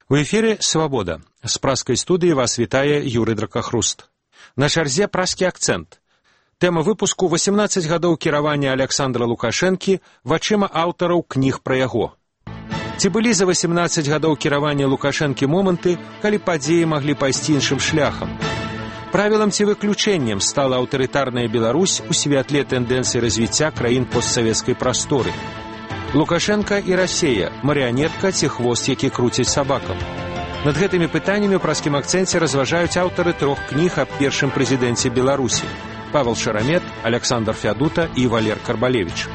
У эфіры «Свабода». З праскай студыі вас вітае Юрый Дракахруст. На чарзе праскі акцэнт. Тэма выпуску 18 гадоў кіравання Александра Лукашэнкі вачыма аўтараў кніг пра яго. Ці былі за 18 гадоў кіравання Лукашэнкі моманты, калі падзеі маглі пайсці іншым шляхам? Правілам ці выключэннем стала аўтарытарная Беларусь у святле тэндэнцыі развіцця краін постсавецкай прасторы. Лукашенко і Расія, марыянетка ці хвост, які круціць сабакам. Над гэтымі пытаннямі ў праскім акцэнце разважаюць аўтары 3 кніг аб першым прэзідэнце Беларусі: Павел Шарамет, Александр Фядута і Валер Карбалевіч.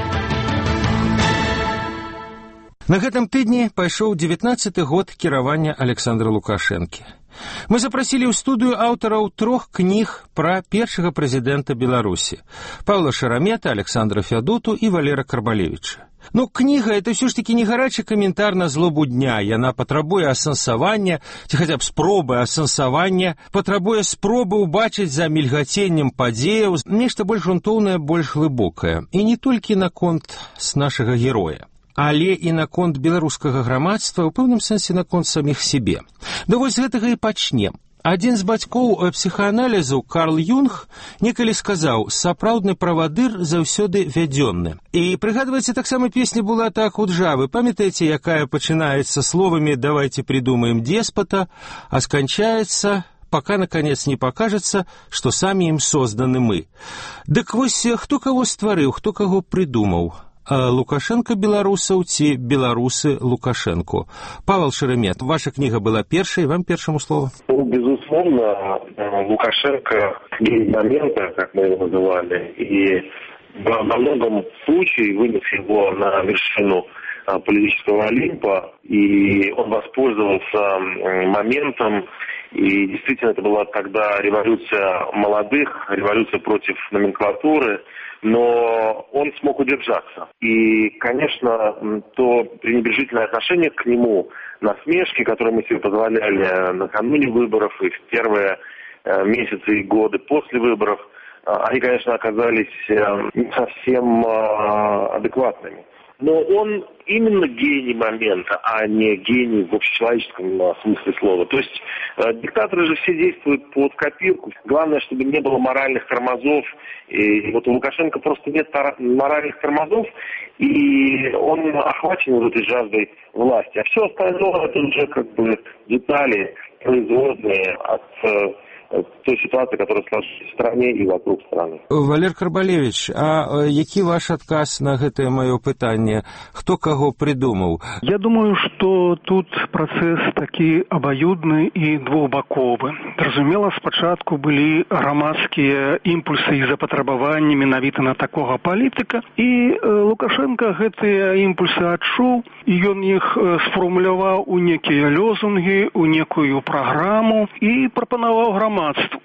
На гэтым тыдні пайшоў 19-ы год кіравання Александра Лукашэнкі. Мы запрасілі ў студыю аўтараў 3 кніг пра першага прэзідэнта Беларусі: Павла Шарамета, Александра Фядуту і Валера Карбалевіча. Кніга — это ўсё ж такі не гарачы каментар на злобу дня. Яна патрабуе асэнсавання, ці хаця б спробы асэнсавання, патрабуе спробы ўбачыць за мільгаценнем падзеяў нешта больш грунтоўнае, больш глыбокае. І не толькі наконт з нашага героя, але і наконт беларускага грамадства, у пэўным сэнсе наконт саміх сябе. Да вось з гэтага і пачнем. Адзін з бацькоў псіхааналізу, Карл Юнг, некалі сказаў: «Сапраўдны правадыр заўсёды вядзённы». І прыгадваецца, таксама песня была так у Джавы. Памятаеце, якая пачынаецца словамі «давайте придумаем деспота», а сканчаецца «пока, наконец, не покажется, что сами им созданы мы». Дык вось, хто каго стварыў, хто каго прыдумаў? Лукашенко беларусаў ці беларусы Лукашенко? Павел Шарамет, ваша книга была первой, вам первому слово. Безусловно, Лукашенко гений момента, как мы его называли, и во многом случае вынес его на вершину политического Олимпа, и он воспользовался моментом, и действительно это была тогда революция молодых, революция против номенклатуры, но он смог удержаться. И, конечно, то пренебрежительное отношение к нему, насмешки, которые мы себе позволяли накануне выборов и в первые месяцы и годы после выборов, они, конечно, оказались не совсем адекватными. Но он именно гений момента, а не гений в общечеловеческом смысле слова. То есть диктаторы же все действуют под копирку. Главное, чтобы не было моральных тормозов. И вот у Лукашенко просто нет моральных тормозов, и он охвачен вот этой жаждой власти. А все остальное это уже как бы детали производные от той ситуации, которая сложилась в стране и вокруг страны. Валер Карбалевич, а які ваш адказ на гэтае маё пытанне? Хто каго придумаў? Я думаю, что тут працэс такі абаюдны і двухбаковы. Зразумела, спачатку былі грамадскія імпульсы і запатрабаванні менавіта на такога палітыка, і Лукашенко гэтыя імпульсы адчуў, і ён іх сфармуляваў у некія лёзунгі, у некую праграму і прапанаваў грамадству.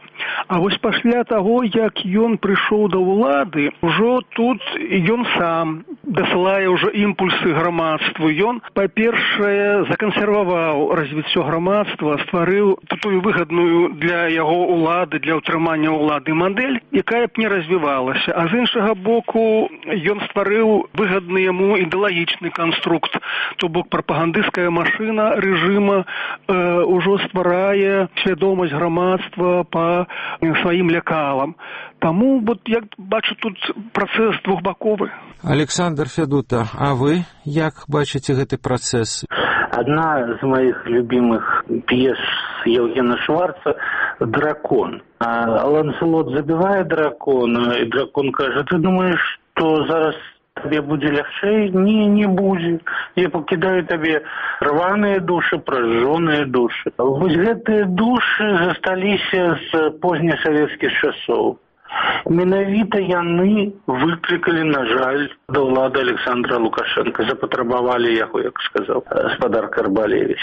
А вось пасля таго, як ён прыйшоў да ўлады, ужо тут ён сам дасылае ўжо імпульсы грамадству. Ён, па-першае, закансерваваў развіццё грамадства, стварыў тую выгадную для яго ўлады, для ўтрымання ўлады мадэль, якая б не развівалася. А з іншага боку, ён стварыў выгадны яму ідэалагічны канструкт, то бок прапагандысцкая машына рэжыма ўжо стварае свядомасць грамадства по сваім лекалам. Таму, вот, як бачу, тут працэс двухбаковы. Александр Фядута, а вы як бачыце гэты працэс? Одна з моих любимых пьес Евгена Шварца «Дракон». А Ланселот забивает дракона, и дракон кажа: «Ты думаешь, что зараз тебе будзе лягчэй?» Не будзе. Я пакідаю табе рваныя душы, пражжоныя душы. Вось гэтыя душы засталіся з познесавецкіх часоў. Менавіта яны выклікалі, на жаль, да ўлады Александра Лукашенко, запатрабавалі яго, як сказаў гаспадар Карбалевіч.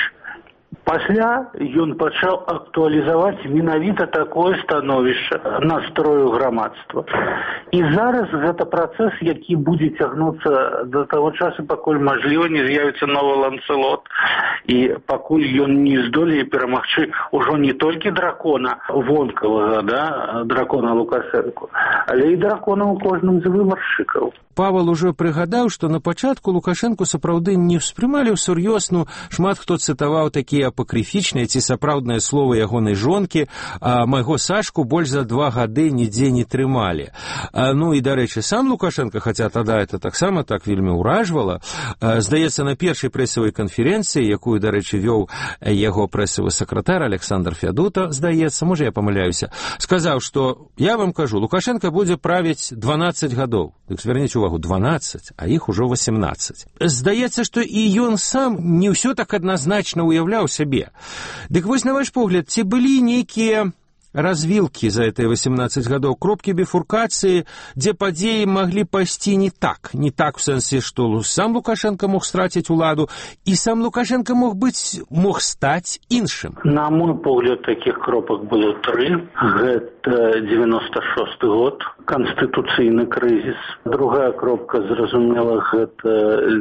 Пасля ён пачаў актуалізаваць менавіта такое становішча, настрою грамадства. І зараз гэта працэс, які будзе цягнуцца да таго часу, пакуль, мажліва, не з'явіцца новы Ланселот І пакуль ён не здолее перамагчы ўжо не толькі дракона вонкавага, дракона Лукашэнку, але і дракона ў кожным з выбаршчыкаў. Павел ужо прыгадаў, што на пачатку Лукашэнку сапраўды не ўспрымалі ўсур'ёз, шмат хто цытаваў такія апакрыфічныя ці сапраўдныя словы ягонай жонкі, а майго Сашку больш за 2 гады нідзе не трымалі. І, дарэчы, сам Лукашенко, хаця тада это таксама так вельмі ўражвала, здаецца, на першай прэсавай канферэнцыі, якую, дарэчы, вёў яго прэсавы сакратар Александр Фядута, здаецца, можа я памыляюся, сказаў, што, я вам кажу, Лукашенко будзе правіць 12 гадоў. Дык звярніце увагу, 12, а іх ужо 18. Здаецца, што і ён сам не ўсё так адназначна уяўляў сябе. Дык вось, на ваш погляд, ці былі нейкія развілкі за гэтыя 18 гадоў, кропкі біфуркацыі, дзе падзеі маглі пайсці не так у сэнсе, што сам Лукашенко мог страціць уладу, і сам Лукашенко мог стаць іншым? На мой погляд, такіх кропак было 3. Гэта 96 год, канстытуцыйны крызіс. Другая кропка, зразумела, гэта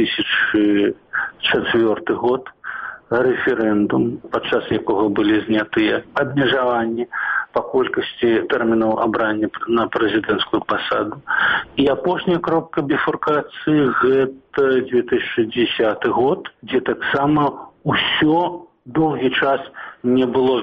2004 год, рэферэндум, падчас якога былі знятыя абмежаванні па колькасці тэрмінаў абрання на прэзідэнцкую пасаду. І апошняя кропка біфуркацыі гэта 2010 год, дзе таксама ўсё доўгі час не было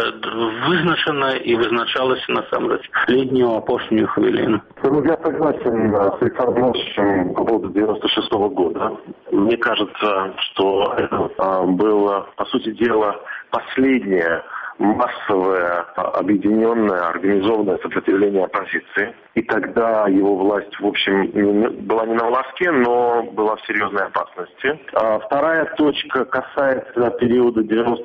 вызначана и вызначалось насамрэч летнюю апошнюю хвилину. Я согласен с Александром Ивановичем по поводу 96 года. Мне кажется, что это было, по сути дела, последнее массовое, объединенное, организованное сопротивление оппозиции. И тогда его власть, в общем, была не на волоске, но была в серьезной опасности. Вторая точка касается периода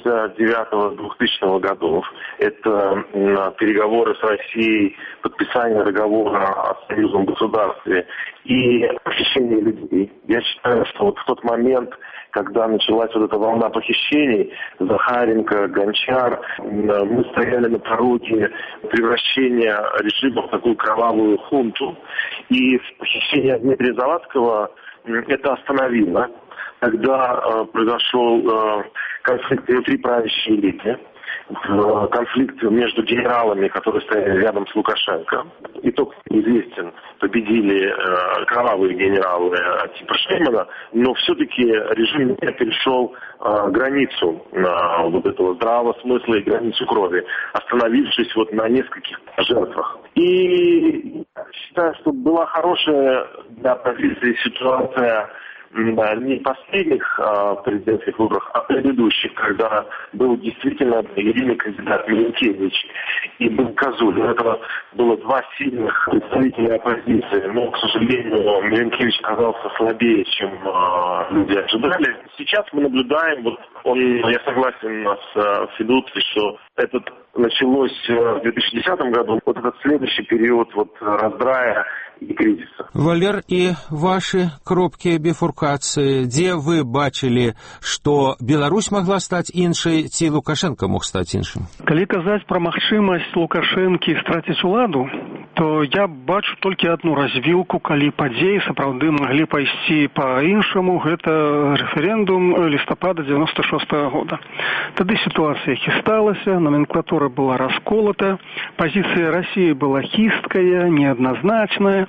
99-2000 годов. Это переговоры с Россией, подписание договора о союзном государстве и похищение людей. Я считаю, что вот в тот момент, когда началась вот эта волна похищений, Захаренко, Гончар, мы стояли на пороге превращения режима в такую кровавую хунту. И похищение Дмитрия Завадского это остановило. Тогда произошел конфликт внутри правящей элиты, конфликт между генералами, которые стояли рядом с Лукашенко. Итог известен. Победили кровавые генералы типа Шеймана, но все-таки режим не перешел границу вот этого здравого смысла и границу крови, остановившись вот на нескольких жертвах. И считаю, что была хорошая для оппозиции ситуация не последних президентских выборах, а предыдущих, когда был действительно единый кандидат Милинкевич и был Козуль. Это было два сильных представителя оппозиции, но, к сожалению, Милинкевич оказался слабее, чем люди ожидали. Сейчас мы наблюдаем, я согласен с Федутой, что это началось в 2010 году, вот этот следующий период раздрая и кризиса. Валер, и ваши кропкі біфуркацыі, дзе вы бачылі, што Беларусь могла стаць іншай, ці Лукашенко мог стаць іншым? Калі казаць пра магчымасць Лукашэнкі страціць уладу, то я бачу толькі одну развілку, калі падзеі сапраўды маглі пайсці па-іншаму, гэта рэферэндум лістапада 96 года. Тады сітуацыя хісталася, номенклатура была расколата, пазіцыя России была хісткая, неадназначная,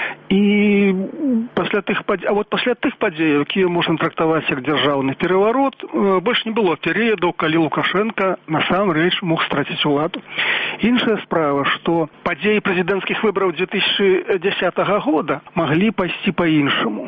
і пасля тых падзеяў, якія можна трактаваць як дзяржаўны пераварот, больш не было перыядаў, калі Лукашенко насамрэч мог страціць уладу. Іншая справа, што падзеі прэзідэнцкіх выбараў 2010 года маглі пайсці па-іншаму.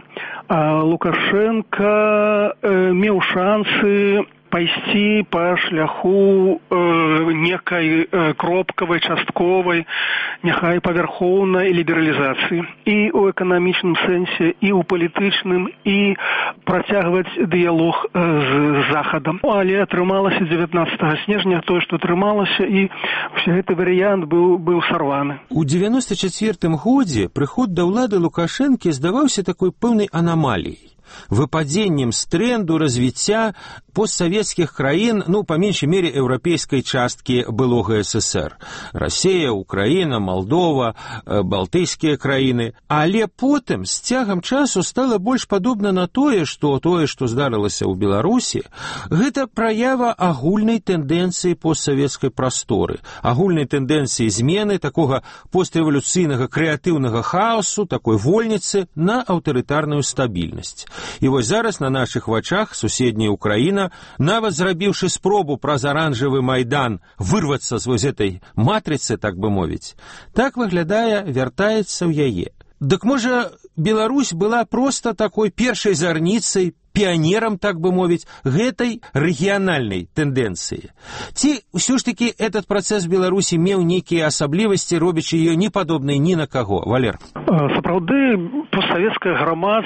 Лукашенко меў шансы пайсці па шляху некай кропкавай, частковай, няхай павярхоўнай лібералізацыі і ў эканамічным сэнсе, і ў палітычным, і працягваць дыялог з Захадам. Але атрымалася 19 снежня тое, што атрымалася, і ўсе гэты варыянт быў сарваны. У 94 годзе прыход да ўлады Лукашэнкі здаваўся такой пэўнай анамаліяй, выпадзеннем з тренду развіцця постсоветских краін, ну, по меньшей мере, еўрапейскай часткі былога СССР. Россия, Украина, Молдова, балтыйскія краіны. Але потым, з цягам часу, стала больш падобна на тое, што здарылася ў Беларусі, гэта праява агульнай тэндэнцыі постсавецкай прасторы, агульнай тэндэнцыі змены такога пострэвалюцыйнага крэатыўнага хаосу, такой вольніцы на аўтарытарную стабільнасць. І вось зараз на нашых вачах суседняя Украіна, нават зрабіўшы спробу праз аранжавы майдан вырвацца з вось этой матрыцы, так бы мовіць, так выглядае, вяртаецца ў яе. Дык можа, Беларусь была проста такой першай зарніцай, піянерам, так бы мовіць, гэтай рэгіянальнай тэндэнцыі. Ці ўсё ж такі этот працэс Беларусі меў нейкія асаблівасці, робячы ее не падобнай ні на каго? Валер. Сапраўды, постсавецкае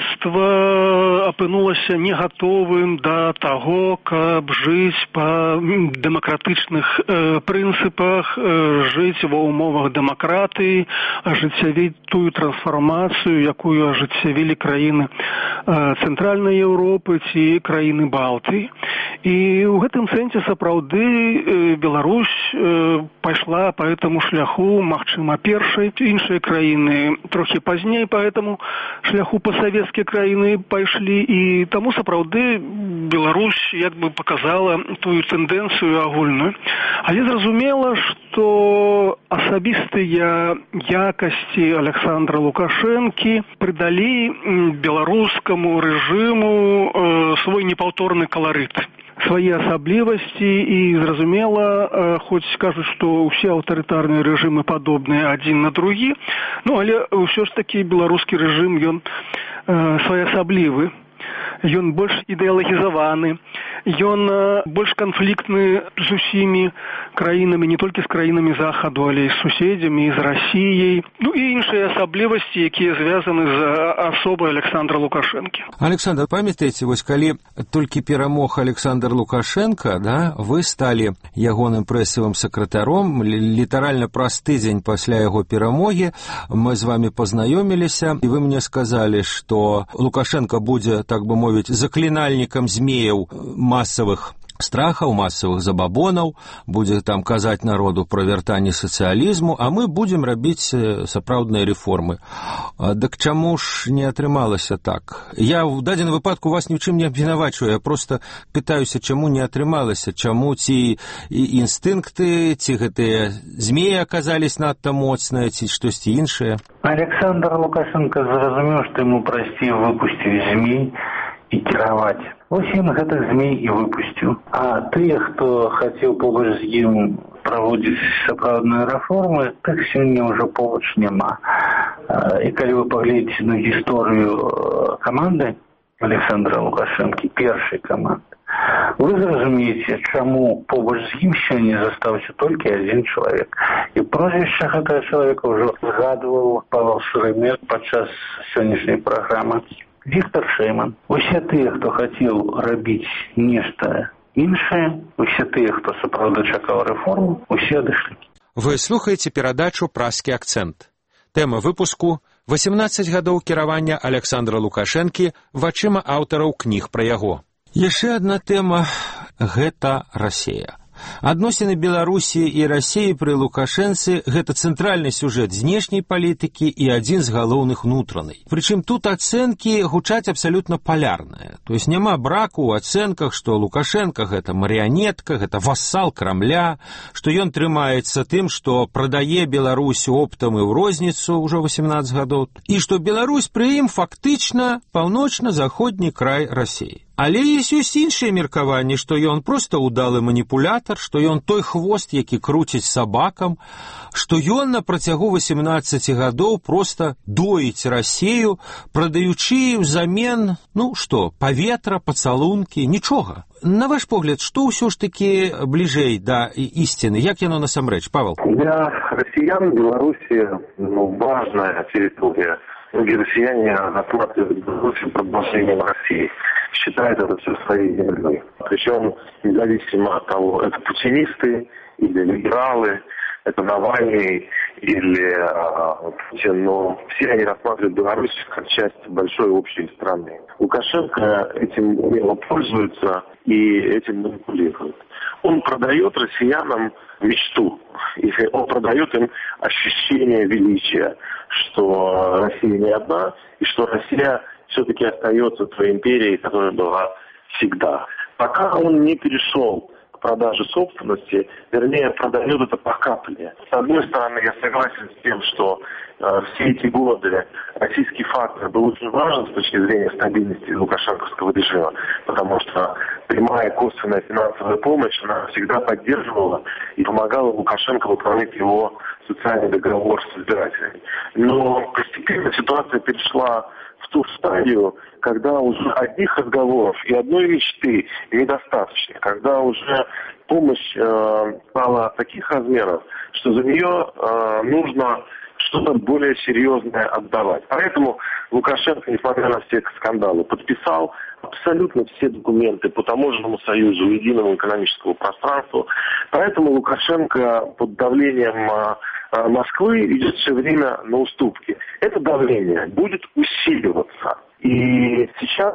грамадства апынулася не гатовым да таго, каб жыць па дэмакратычных прынцыпах, жыць ва ўмовах дэмакратыі, ажыццявіць тую трансфармацыю, якую ажыццявілі краіны Цэнтральнай Еўропы ці краіны Балтыі. І ў гэтым сэнсе сапраўды Беларусь пайшла па гэтаму шляху, магчыма, першай. Іншыя краіны трохі пазней па гэтаму шляху пасавецкія краіны пайшлі, і таму сапраўды Беларусь як бы показала тую тэндэнцыю агульную. Але зразумела, што асабістыя якасці Александра Лукашэнкі прыдалі беларускаму рэжыму свой непаўторны каларыт, свае асаблівасці, і зразумела, хоць кажуць, што ўсе аўтарытарныя рэжымы падобныя адзін на другі, ну, але ўсё ж такі беларускі рэжым, ён своеасаблівы, ён больш ідэалагізаваны, ён больш канфліктны з усімі краінамі, не толькі з краінамі Захаду, але і з суседзямі, і з Расіяй, ну і іншыя асаблівасці, якія звязаны з асобай Александра Лукашэнкі. Александр, памятаеце, вось калі толькі перамог Александр Лукашенко, да, вы сталі ягоным прэсавым сакратаром, літаральна праз тыдзень пасля яго перамогі мы з вами пазнаёміліся, і вы мне сказалі, што Лукашенко будзе, так бы мовіць, заклінальнікам змеяў масавых страхаў, масавых забабонаў, будзе там казаць народу пра вяртанне сацыялізму, а мы будзем рабіць сапраўдныя рэформы. Дык чаму ж не атрымалася так? Я ў дадзеным выпадку вас ні ў чым не абвінавачваю, я проста пытаюся, чаму не атрымалася, чаму ці інстынкты, ці гэтыя змеі аказались надта моцныя, ці штосьці іншае. Александр Лукашенко зразумеў, што яму прасцей выпусціць змей і кіраваць. Вось ён гэтых змей і выпусціў. А тыя, хто хацеў побач з ім праводзіць сапраўдныя рэформы, так сёння ўжо побач няма. І калі вы паглядзіце на гісторыю каманды Александра Лукашэнкі, першай каманды, вы зразумееце, чаму побач з ім сёння застаўся толькі адзін чалавек. І прозвішча гэтага чалавека ўжо згадваў Павел Шеремет падчас сённяшняй праграмы. Віктор Шейман. Усе тыя, хто хацеў рабіць нешта іншае, усе тыя, хто сапраўды чакаў рэформу, усе адышлі. Вы слухаеце перадачу «Празкі акцэнт». Тэма выпуску – 18 гадоў кіравання Александра Лукашэнкі вачыма аўтараў кніг пра яго. Яшчэ адна тэма – гэта Расія. Адносіны Беларусі і Расіі пры Лукашэнцы – гэта цэнтральны сюжэт знешняй палітыкі і адзін з галоўных унутранай. Прычым тут ацэнкі гучаць абсалютна палярныя. То есть няма браку ў ацэнках, што Лукашенко – гэта марыянетка, гэта вассал Крамля, што ён трымаецца тым, што прадае Беларусь оптам і ў розніцу ўжо 18 гадоў, і што Беларусь пры ім фактычна паўночна-заходні край Расіі. Але ёсць іншыя меркаванні, што ён проста ўдалы маніпулятар, што ён той хвост, які круціць сабакам, што ён на працягу 18 гадоў проста доіць Расію, прадаючы ўзамен, паветра, пацалункі, нічога. На ваш погляд, што ўсё ж такі бліжэй да ісціны? Як яно насамрэч, Павел? Для расіян Беларусі важная территория. Многие россияне рассматривают Беларусь продолжением России, считают это все своей землей. Причем независимо от того, это путинисты или либералы, это Навальный или Путин, но все они рассматривают Беларусь как часть большой общей страны. Лукашенко этим умело пользуется, и этим манипулирует. Он продает россиянам мечту, и он продает им ощущение величия, что Россия не одна, и что Россия все-таки остается той империей, которая была всегда. Пока он не перешел к продаже собственности, вернее, продает это по капле. С одной стороны, я согласен с тем, что все эти годы российский фактор был очень важен с точки зрения стабильности лукашенковского режима, потому что прямая косвенная финансовая помощь, она всегда поддерживала и помогала Лукашенко выполнять его социальный договор с избирателями. Но постепенно ситуация перешла в ту стадию, когда уже одних разговоров и одной мечты недостаточно, когда уже помощь стала таких размеров, что за нее нужно что-то более серьезное отдавать. Поэтому Лукашенко, несмотря на все скандалы, подписал абсолютно все документы по таможенному союзу, единому экономическому пространству. Поэтому Лукашенко под давлением Москвы идет все время на уступки. Это давление будет усиливаться. И сейчас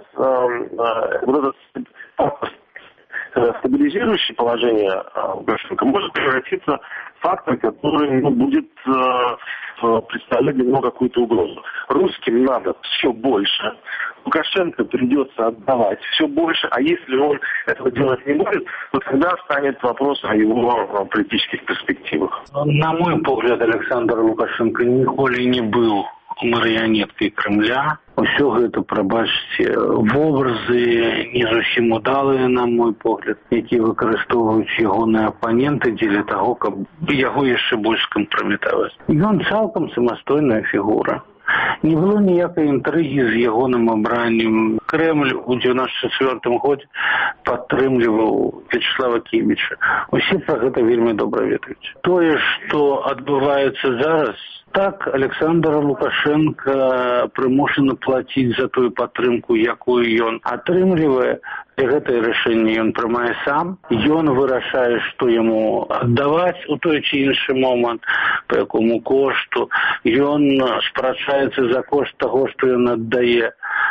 вот этот стабилизирующее положение Лукашенко может превратиться в фактор, который будет представлять для него какую-то угрозу. Русским надо все больше, Лукашенко придется отдавать все больше, а если он этого делать не будет, то тогда станет вопрос о его политических перспективах. На мой взгляд, Александр Лукашенко ніколі не быў марыянеткай Кремля. Усё гэта, прабачце, вобразы не зусім удалыя, на мой погляд, якія выкарыстоўваюць ягоныя апаненты дзеля таго, каб яго яшчэ больш кампраметаваць. Ён цалкам самастойная фігура. Не было ніякай інтрыгі з ягоным абраннем. Кремль у 1994 годзе падтрымліваў Вячеслава Кіміча. Усе пра гэта вельмі добра ведаюць. Тое, што адбываецца зараз, так, Александр Лукашенко прымушаны плаціць за тую падтрымку, якую ён атрымлівае. І гэтае рашэнне ён прымае сам. Ён вырашае, што яму аддаваць у той ці іншы момант, па якому кошту. Ён спрачаецца за кошт таго, што ён аддае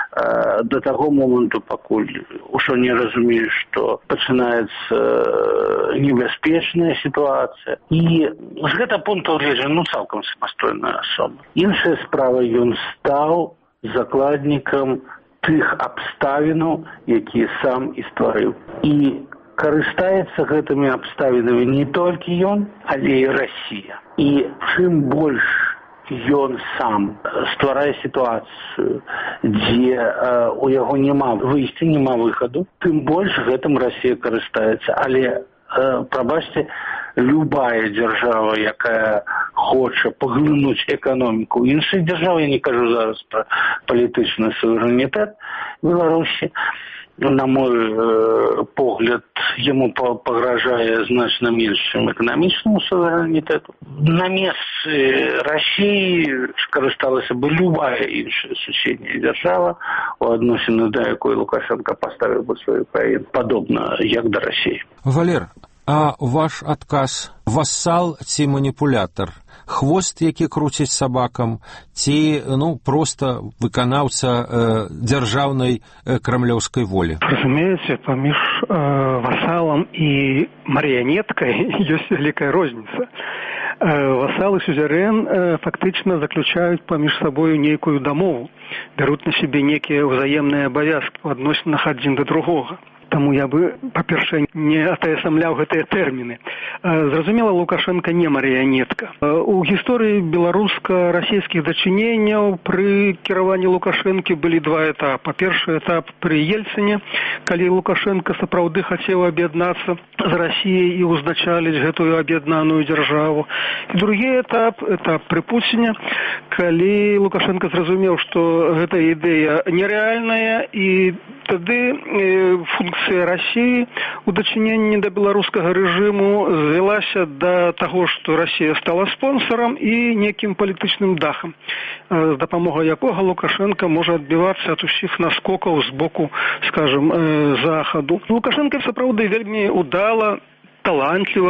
до таго моманту, пакуль ужо не разумее, што пачынаецца небяспечная сітуацыя. І з гэтага пункту гледжання, цалкам самастойная асоба. Іншая справа, ён стаў закладнікам тых абставінаў, якія сам і стварыў. І карыстаецца гэтымі абставінамі не толькі ён, але і Расія. І чым больш ён сам стварае сітуацыю, дзе у яго няма выйсця, няма выхаду, тым больш гэтым Расія карыстаецца. Але, прабачце, любая дзяржава, якая хоча паглынуць эканоміку іншай дзяржавы, я не кажу зараз пра палітычны суверэнітэт Беларусі, на мой погляд, яму пагражае значна менш, чым эканамічнаму суверэнітэту. На месцы Расіі скарысталася бы любая іншая суседняя дзяржава, у адносіны да якой Лукашенко паставіў бы сваю краіну, падобна як да Расіі. Валер, а ваш адказ – вассал ці маніпулятар? Хвост, які круціць сабакам, ці, проста выканаўца дзяржаўнай крамлёўскай волі? Разумееце, паміж вассалам і марыянеткай ёсць вялікая розніца. Вассал і сюзерэн фактычна заключаюць паміж сабою нейкую дамову, бяруць на сябе нейкія ўзаемныя абавязкі ў адносінах адзін да другога. Таму я бы, па-першае, не атаясамляў гэтыя тэрміны. Зразумела, Лукашенко не марыянетка. У гісторыі беларуска-расійскіх дачыненняў пры кіраванні Лукашэнкі былі два этапы. Першы этап пры Ельцыне, калі Лукашенко сапраўды хацеў аб'яднацца з Расіяй і ўзначаліць гэтую аб'яднаную дзяржаву. І другі этап пры Пуціне, калі Лукашенко зразумеў, што гэта ідэя нерэальная, і тады функція Расіі у дачыненні да беларускага рэжыму звялася да таго, што Расія стала спонсорам і некім палітычным дахам, з дапамогай якога Лукашенко можа адбівацца ад усіх наскокаў з боку, скажем, Захаду. Лукашенко сапраўды вельмі удала, талантліва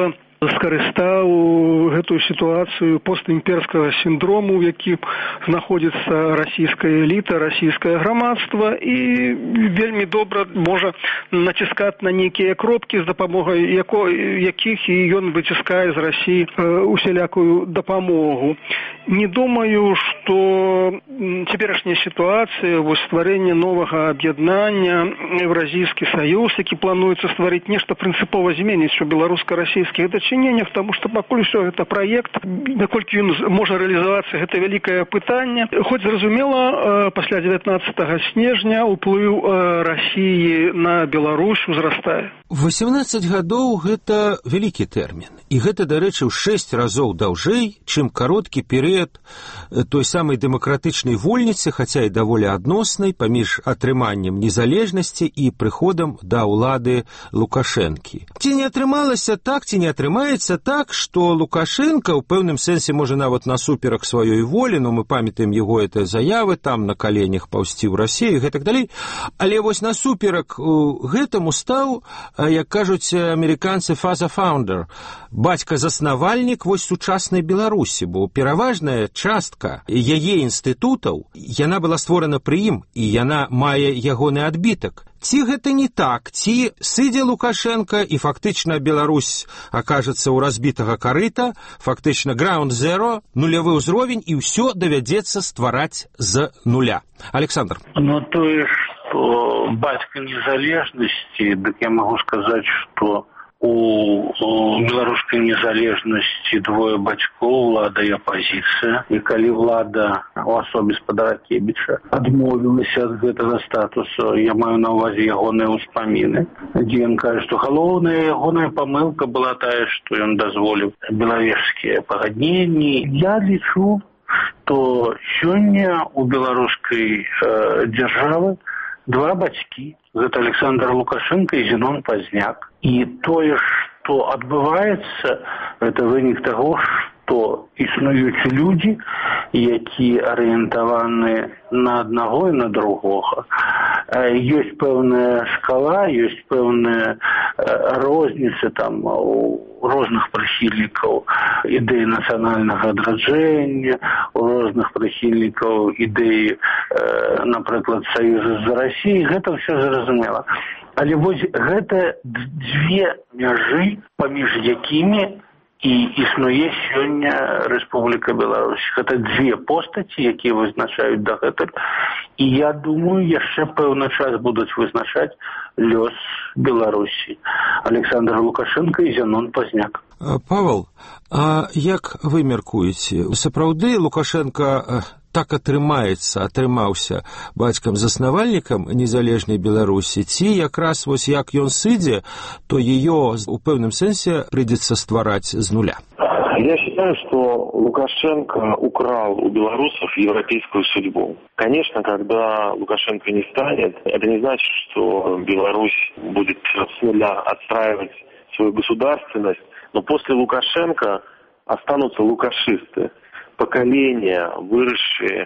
скарыстаў гэтую сітуацыю постімперскага сіндрому, в якім знаходзіцца расійская эліта, расійскае грамадства, і вельмі добра можа націскаць на нейкія кропкі, з дапамогай якіх і ён выціскае з Расіі усялякую дапамогу. Не думаю, што цяперашняя сітуацыя, стварэнне новага аб'яднання, Еўразійскі саюз, які плануецца стварыць, нешта прынцыпова зменіць у беларуска-расійскіх дачыненнях, таму што пакуль усё гэта праект, наколькі ён можа рэалізавацца, гэта вялікае пытанне. Хоць зразумела, пасля 19 снежня ўплыў Расіі на Беларусь узрастае. 18 гадоў – гэта вялікі тэрмін. І гэта, дарэчы, ў 6 разоў даўжэй, чым кароткі перыяд той самай дэмакратычнай вольніцы, хаця і даволі адноснай, паміж атрыманнем незалежнасці і прыходам да ўлады Лукашэнкі. Ці не атрымалася так, ці не атрымаецца так, што Лукашенка ў пэўным сэнсе можа нават насуперак сваёй волі, но мы памятаем яго гэтыя заявы, там на каленях паўсці ў Расію і гэтак далей, але вось насуперак гэтаму стаў, як кажуць амерыканцы, father-founder, бацька-заснавальнік вось сучаснай Беларусі, бо пераважная частка яе інстытутаў, яна была створана пры ім, і яна мае ягоны адбітак. Ці гэта не так, ці сыдзе Лукашенка і фактычна Беларусь акажацца ў разбітага карыта, фактычна ground zero, нулявы ўзровень, і ўсё давядзецца ствараць з нуля. Александр. Ну, тое, што бацька незалежнасці, дык я магу сказаць, што у беларускай незалежнасці двое бацькоў, ўлада і апазіцыя. І калі ўлада у асобе спадара Кебіча адмовілася ад гэтага статусу, я маю на ўвазе ягоныя ўспаміны, дзе ён кажа, што галоўная ягоная памылка была тая, што ён дазволіў белавежскія пагадненні. Я лічу, што сёння у беларускай дзяржавы два бацькі. Гэта Александр Лукашенко і Зінон Пазняк. І тое, што адбываецца, гэта вынік таго, што існуюць людзі, які арыентаваны на аднаго і на другога. Ёсць пэўная шкала, ёсць пэўная розніца там у розных прыхільнікаў ідэі нацыянальнага адраджэння, у розных прыхільнікаў ідэі, напрыклад, саюза з Расіяй, гэта ўсё зразумела. Але вось гэта дзве мяжы, паміж якімі і існуе сёння Рэспубліка Беларусь. Гэта дзве постаці, якія вызначаюць дагэтуль. І я думаю, яшчэ пэўны час будуць вызначаць лёс Беларусі. Александр Лукашенко і Зінон Пазняк. Павел, а як вы мяркуеце? Сапраўды Лукашенко так атрымаўся бацькам-заснавальнікам незалежнай Беларусі, ці якраз вось як ён сыдзе, то ее у пэўным сэнсе придется ствараць з нуля? Я считаю, что Лукашенко украл у белорусов европейскую судьбу. Конечно, когда Лукашенко не станет, это не значит, что Беларусь будет с нуля отстраивать свою государственность, но после Лукашенко останутся лукашисты, поколения, выросшие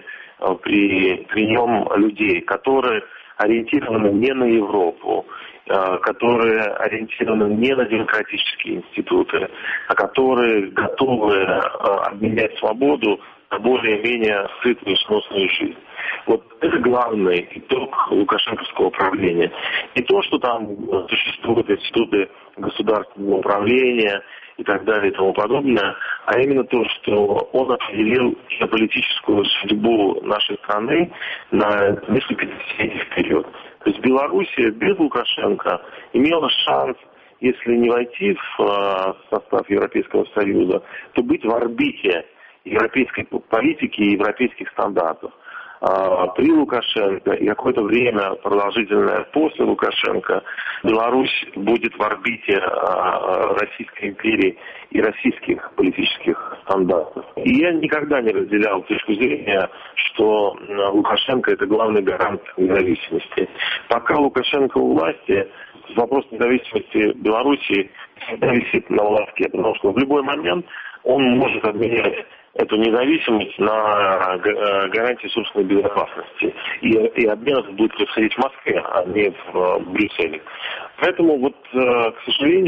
при нем людей, которые ориентированы не на Европу, которые ориентированы не на демократические институты, а которые готовы обменять свободу на более-менее сытую, сносную жизнь. Вот это главный итог лукашенковского правления. Не то, что там существуют институты государственного управления и так далее и тому подобное, а именно то, что он определил геополитическую судьбу нашей страны на несколько десятилетий вперед. То есть Белоруссия без Лукашенко имела шанс, если не войти в состав Европейского Союза, то быть в орбите европейской политики и европейских стандартов. При Лукашенко и какое-то время продолжительное после Лукашенко Беларусь будет в орбите Российской империи и российских политических стандартов. И я никогда не разделял точку зрения, что Лукашенко – это главный гарант независимости. Пока Лукашенко у власти, вопрос независимости Беларуси всегда висит на волоске, потому что в любой момент он может обменять эту независимость на гарантии собственной безопасности. И обмен будет происходить в Москве, а не в Брюсселе. Поэтому, вот, к сожалению,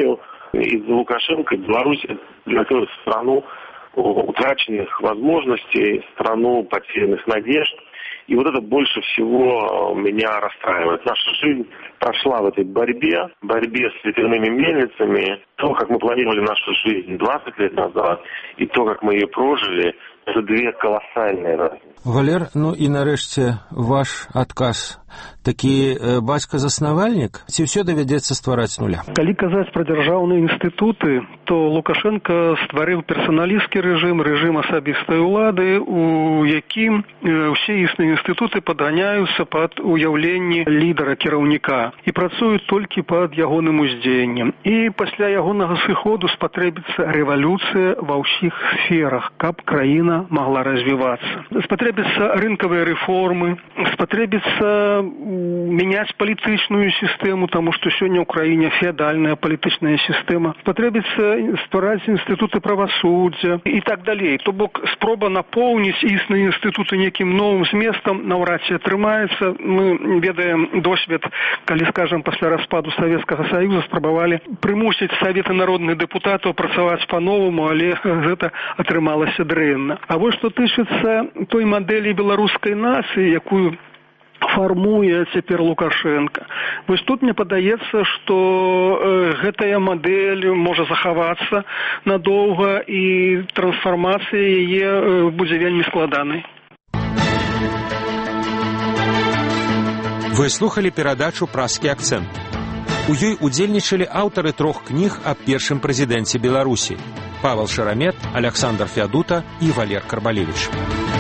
Из-за Лукашенко Беларусь превратилась в страну утраченных возможностей, страну потерянных надежд. И вот это больше всего меня расстраивает. Наша жизнь прошла в этой борьбе с ветряными мельницами. То, как мы планировали нашу жизнь 20 лет назад, и то, как мы ее прожили, это две колоссальные разницы. Валер, ну і нарэшце ваш адказ. Такі бацька-заснавальнік, ці ўсё давядзецца ствараць з нуля? Калі казаць пра дзяржаўныя інстытуты, то Лукашенко стварыў персаналісцкі рэжым асабістай улады, у якім усе існыя інстытуты падганяюцца пад уяўленні лідара, кіраўніка і працуюць толькі пад ягоным уздзеяннем. І пасля ягонага сыходу спатрэбіцца рэвалюцыя ва ўсіх сферах, каб краіна могла развиваться. Спотребятся рынковые реформы, спотребится менять политичную систему, потому что сегодня в Украине феодальная политичная система. Спотребится створать институты правосудия и так далее. То бок спроба наполнить истинные институты неким новым зместом навряд ці атрымаецца. Мы ведаем досвед, калі, скажем, после распаду Советского Союза спрабавалі прымусіць Советы народных депутатов працаваць по-новому, але гэта атрымалася дрэнна. А вот что тычыцца той мадэлі беларускай нацыі, якую фармуе цяпер Лукашенко. Вось тут мне падаецца, што гэтая мадэль можа захавацца надоўга і трансфармацыя яе будзе вельмі складанай. Вы слухали перадачу «Праскі акцэнт». У ёй удзельнічалі аўтары 3 кніг аб першым прэзідэнце Беларусі: Павел Шарамет, Александр Феадута і Валер Карбалевич.